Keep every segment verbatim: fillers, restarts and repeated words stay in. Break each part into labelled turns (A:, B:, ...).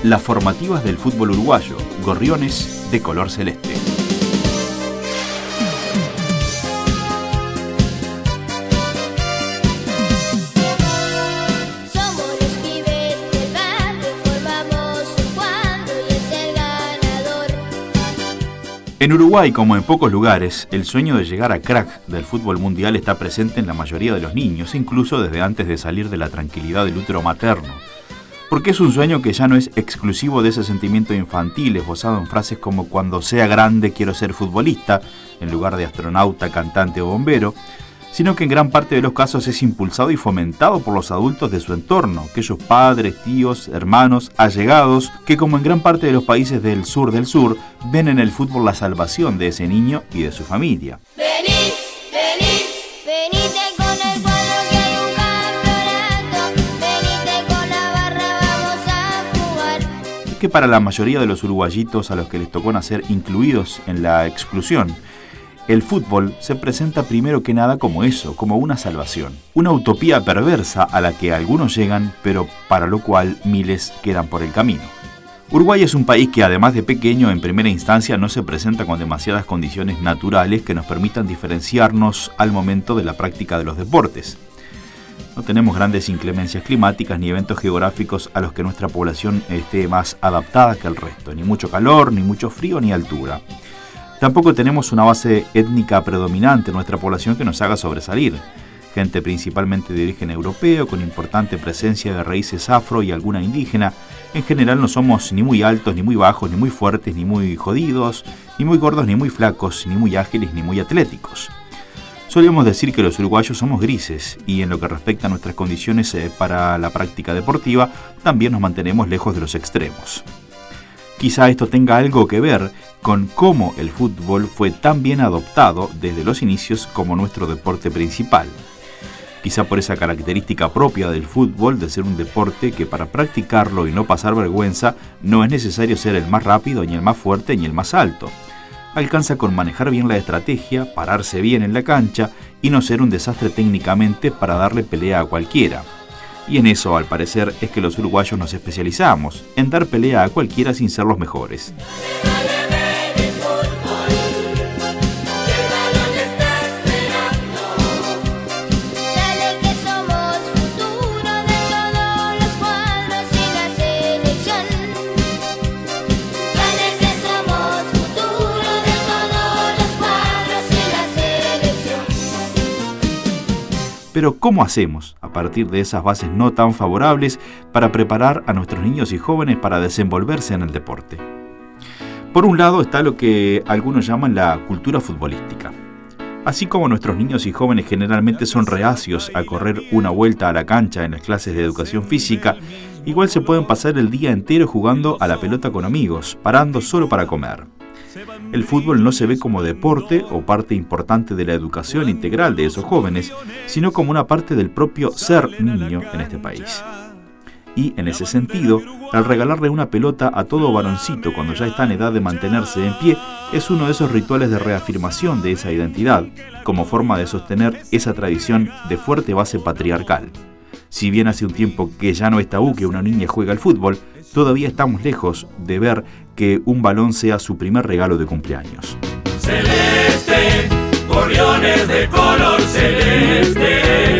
A: las formativas del fútbol uruguayo, Gorriones de color celeste. En Uruguay, como en pocos lugares, el sueño de llegar a crack del fútbol mundial está presente en la mayoría de los niños, incluso desde antes de salir de la tranquilidad del útero materno. Porque es un sueño que ya no es exclusivo de ese sentimiento infantil, esbozado en frases como cuando sea grande quiero ser futbolista, en lugar de astronauta, cantante o bombero, sino que en gran parte de los casos es impulsado y fomentado por los adultos de su entorno, aquellos padres, tíos, hermanos, allegados, que como en gran parte de los países del sur del sur, ven en el fútbol la salvación de ese niño y de su familia.
B: Vení, vení, venite con el cuadro que hay un campeonato, venite con la barra, vamos a jugar.
A: Es que para la mayoría de los uruguayitos a los que les tocó nacer incluidos en la exclusión, el fútbol se presenta primero que nada como eso, como una salvación. Una utopía perversa a la que algunos llegan, pero para lo cual miles quedan por el camino. Uruguay es un país que además de pequeño, en primera instancia no se presenta con demasiadas condiciones naturales que nos permitan diferenciarnos al momento de la práctica de los deportes. No tenemos grandes inclemencias climáticas ni eventos geográficos a los que nuestra población esté más adaptada que el resto, ni mucho calor, ni mucho frío, ni altura. Tampoco tenemos una base étnica predominante en nuestra población que nos haga sobresalir. Gente principalmente de origen europeo, con importante presencia de raíces afro y alguna indígena. En general no somos ni muy altos, ni muy bajos, ni muy fuertes, ni muy jodidos, ni muy gordos, ni muy flacos, ni muy ágiles, ni muy atléticos. Solíamos decir que los uruguayos somos grises y en lo que respecta a nuestras condiciones para la práctica deportiva, también nos mantenemos lejos de los extremos. Quizá esto tenga algo que ver con cómo el fútbol fue tan bien adoptado desde los inicios como nuestro deporte principal. Quizá por esa característica propia del fútbol de ser un deporte que para practicarlo y no pasar vergüenza no es necesario ser el más rápido, ni el más fuerte, ni el más alto. Alcanza con manejar bien la estrategia, pararse bien en la cancha y no ser un desastre técnicamente para darle pelea a cualquiera. Y en eso, al parecer, es que los uruguayos nos especializamos, en dar pelea a cualquiera sin ser los mejores. Pero ¿cómo hacemos, a partir de esas bases no tan favorables, para preparar a nuestros niños y jóvenes para desenvolverse en el deporte? Por un lado está lo que algunos llaman la cultura futbolística. Así como nuestros niños y jóvenes generalmente son reacios a correr una vuelta a la cancha en las clases de educación física, igual se pueden pasar el día entero jugando a la pelota con amigos, parando solo para comer. El fútbol no se ve como deporte o parte importante de la educación integral de esos jóvenes, sino como una parte del propio ser niño en este país. Y, en ese sentido, al regalarle una pelota a todo varoncito cuando ya está en edad de mantenerse en pie, es uno de esos rituales de reafirmación de esa identidad, como forma de sostener esa tradición de fuerte base patriarcal. Si bien hace un tiempo que ya no es tabú que una niña juegue al fútbol, todavía estamos lejos de ver que un balón sea su primer regalo de cumpleaños.
C: Celeste, gorriones de color celeste,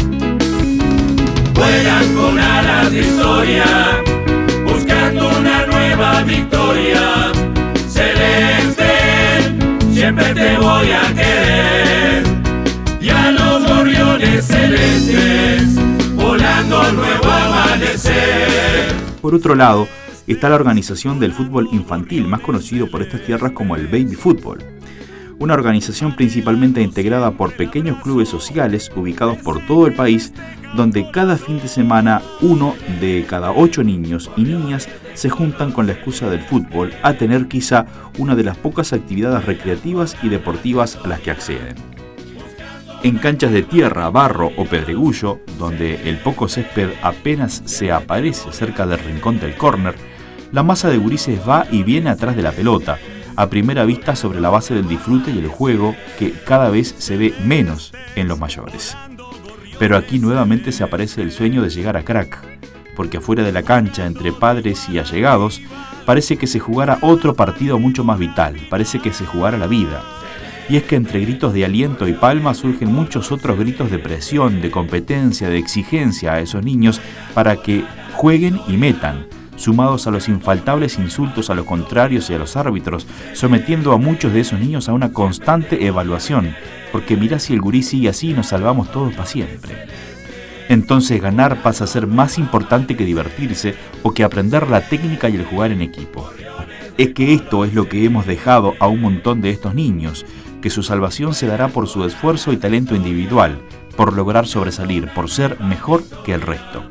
C: vuelan con alas de historia, buscando una nueva victoria. Celeste, siempre te voy a querer, y a los gorriones celestes, volando al nuevo amanecer.
A: Por otro lado, está la organización del fútbol infantil, más conocido por estas tierras como el baby fútbol. Una organización principalmente integrada por pequeños clubes sociales ubicados por todo el país, donde cada fin de semana uno de cada ocho niños y niñas se juntan con la excusa del fútbol a tener quizá una de las pocas actividades recreativas y deportivas a las que acceden. En canchas de tierra, barro o pedregullo, donde el poco césped apenas se aparece cerca del rincón del córner, la masa de gurises va y viene atrás de la pelota, a primera vista sobre la base del disfrute y el juego que cada vez se ve menos en los mayores. Pero aquí nuevamente se aparece el sueño de llegar a crack, porque afuera de la cancha, entre padres y allegados, parece que se jugara otro partido mucho más vital, parece que se jugara la vida. Y es que entre gritos de aliento y palmas surgen muchos otros gritos de presión, de competencia, de exigencia a esos niños para que jueguen y metan, sumados a los infaltables insultos a los contrarios y a los árbitros, sometiendo a muchos de esos niños a una constante evaluación, porque mirá, si el gurí sigue así nos salvamos todos para siempre. Entonces ganar pasa a ser más importante que divertirse o que aprender la técnica y el jugar en equipo. Es que esto es lo que hemos dejado a un montón de estos niños, que su salvación se dará por su esfuerzo y talento individual, por lograr sobresalir, por ser mejor que el resto.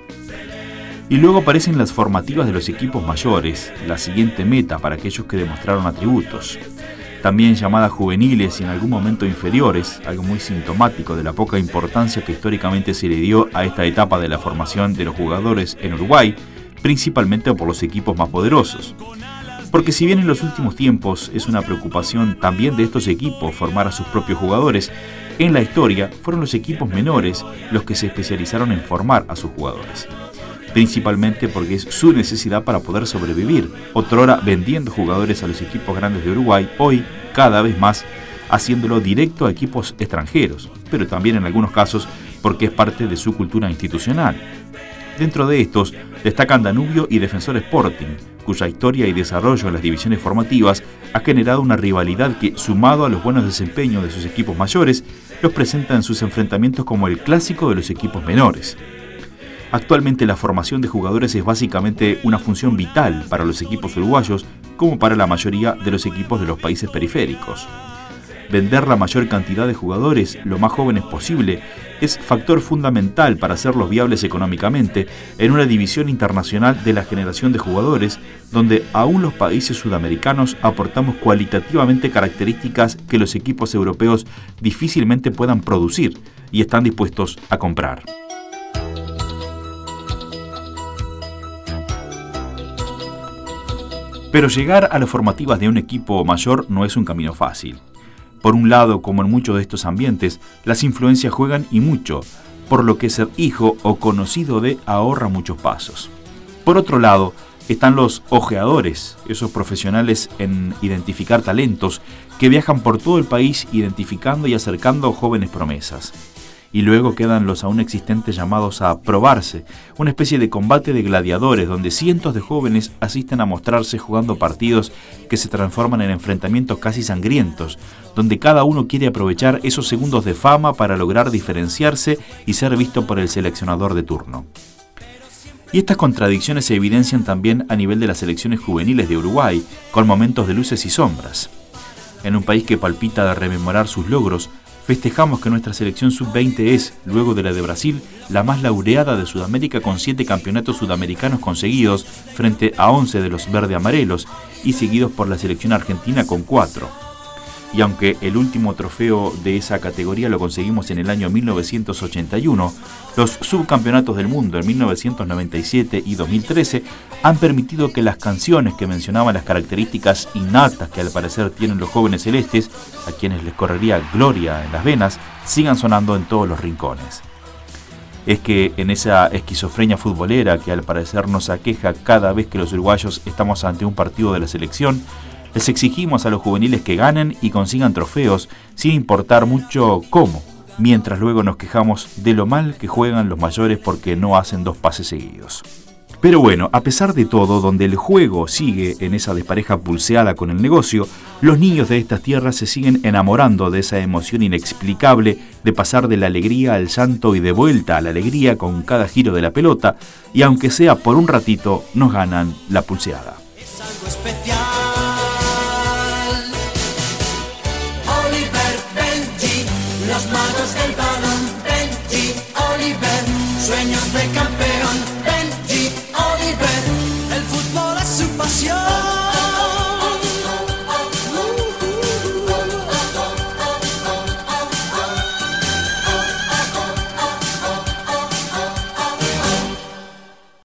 A: Y luego aparecen las formativas de los equipos mayores, la siguiente meta para aquellos que demostraron atributos. También llamadas juveniles y en algún momento inferiores, algo muy sintomático de la poca importancia que históricamente se le dio a esta etapa de la formación de los jugadores en Uruguay, principalmente por los equipos más poderosos. Porque si bien en los últimos tiempos es una preocupación también de estos equipos formar a sus propios jugadores, en la historia fueron los equipos menores los que se especializaron en formar a sus jugadores. Principalmente porque es su necesidad para poder sobrevivir, otrora vendiendo jugadores a los equipos grandes de Uruguay, hoy cada vez más haciéndolo directo a equipos extranjeros, pero también en algunos casos porque es parte de su cultura institucional. Dentro de estos destacan Danubio y Defensor Sporting, cuya historia y desarrollo en las divisiones formativas ha generado una rivalidad que, sumado a los buenos desempeños de sus equipos mayores, los presenta en sus enfrentamientos como el clásico de los equipos menores. Actualmente la formación de jugadores es básicamente una función vital para los equipos uruguayos como para la mayoría de los equipos de los países periféricos. Vender la mayor cantidad de jugadores lo más jóvenes posible es factor fundamental para hacerlos viables económicamente en una división internacional de la generación de jugadores donde aún los países sudamericanos aportamos cualitativamente características que los equipos europeos difícilmente puedan producir y están dispuestos a comprar. Pero llegar a las formativas de un equipo mayor no es un camino fácil. Por un lado, como en muchos de estos ambientes, las influencias juegan y mucho, por lo que ser hijo o conocido de ahorra muchos pasos. Por otro lado, están los ojeadores, esos profesionales en identificar talentos que viajan por todo el país identificando y acercando jóvenes promesas. Y luego quedan los aún existentes llamados a probarse, una especie de combate de gladiadores donde cientos de jóvenes asisten a mostrarse jugando partidos que se transforman en enfrentamientos casi sangrientos, donde cada uno quiere aprovechar esos segundos de fama para lograr diferenciarse y ser visto por el seleccionador de turno. Y estas contradicciones se evidencian también a nivel de las selecciones juveniles de Uruguay, con momentos de luces y sombras. En un país que palpita de rememorar sus logros, festejamos que nuestra selección sub veinte es, luego de la de Brasil, la más laureada de Sudamérica con siete campeonatos sudamericanos conseguidos frente a once de los verde-amarelos y seguidos por la selección argentina con cuatro. Y aunque el último trofeo de esa categoría lo conseguimos en el año mil novecientos ochenta y uno, los subcampeonatos del mundo en mil novecientos noventa y siete y dos mil trece han permitido que las canciones que mencionaban las características innatas que al parecer tienen los jóvenes celestes, a quienes les correría gloria en las venas, sigan sonando en todos los rincones. Es que en esa esquizofrenia futbolera que al parecer nos aqueja cada vez que los uruguayos estamos ante un partido de la selección, les exigimos a los juveniles que ganen y consigan trofeos sin importar mucho cómo, mientras luego nos quejamos de lo mal que juegan los mayores porque no hacen dos pases seguidos. Pero bueno, a pesar de todo, donde el juego sigue en esa despareja pulseada con el negocio, los niños de estas tierras se siguen enamorando de esa emoción inexplicable de pasar de la alegría al llanto y de vuelta a la alegría con cada giro de la pelota, y aunque sea por un ratito, nos ganan la pulseada.
D: Es algo especial. Oliver, Benji, los magos del balón. Benji, Oliver, sueños de campeón. Benji, Oliver, el fútbol es su pasión.